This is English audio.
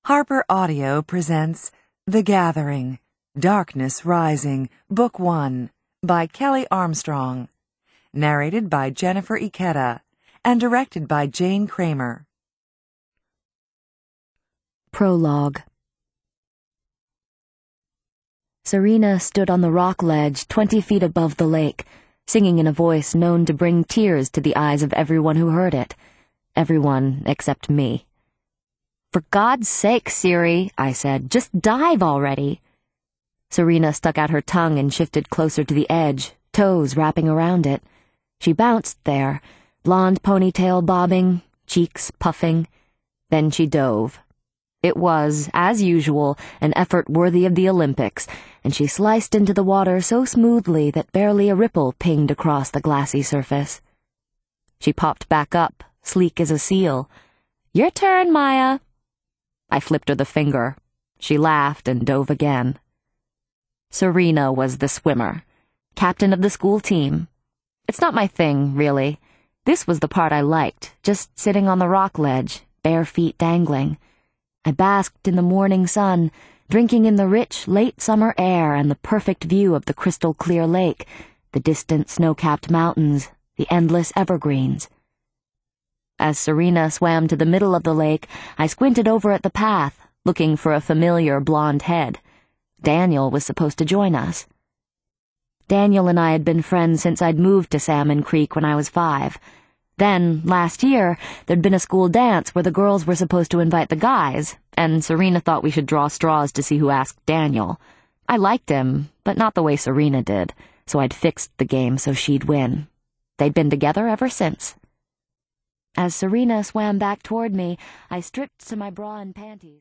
Harper Audio presents The Gathering, Darkness Rising, Book 1, by Kelly Armstrong. Narrated by Jennifer Ikeda and directed by Jane Kramer. Prologue. Serena stood on the rock ledge 20 feet above the lake, singing in a voice known to bring tears to the eyes of everyone who heard it. Everyone except me. "For God's sake, Siri," I said, "just dive already." Serena stuck out her tongue and shifted closer to the edge, toes wrapping around it. She bounced there, blonde ponytail bobbing, cheeks puffing. Then she dove. It was, as usual, an effort worthy of the Olympics, and she sliced into the water so smoothly that barely a ripple pinged across the glassy surface. She popped back up, sleek as a seal. "Your turn, Maya." I flipped her the finger. She laughed and dove again. Serena was the swimmer, captain of the school team. It's not my thing, really. This was the part I liked, just sitting on the rock ledge, bare feet dangling. I basked in the morning sun, drinking in the rich, late summer air and the perfect view of the crystal-clear lake, the distant snow-capped mountains, the endless evergreens. As Serena swam to the middle of the lake, I squinted over at the path, looking for a familiar blonde head. Daniel was supposed to join us. Daniel and I had been friends since I'd moved to Salmon Creek when I was 5. Then, last year, there'd been a school dance where the girls were supposed to invite the guys, and Serena thought we should draw straws to see who asked Daniel. I liked him, but not the way Serena did, so I'd fixed the game so she'd win. They'd been together ever since. As Serena swam back toward me, I stripped to my bra and panties.